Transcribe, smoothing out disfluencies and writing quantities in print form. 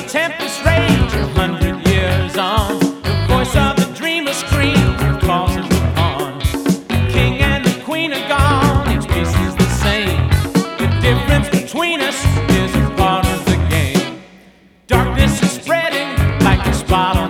tempest rage 100 years on. The voice of the dreamer screams and calls us upon. The king and the queen are gone, each piece is the same. The difference between us is a part of the game. Darkness is spreading like a spot on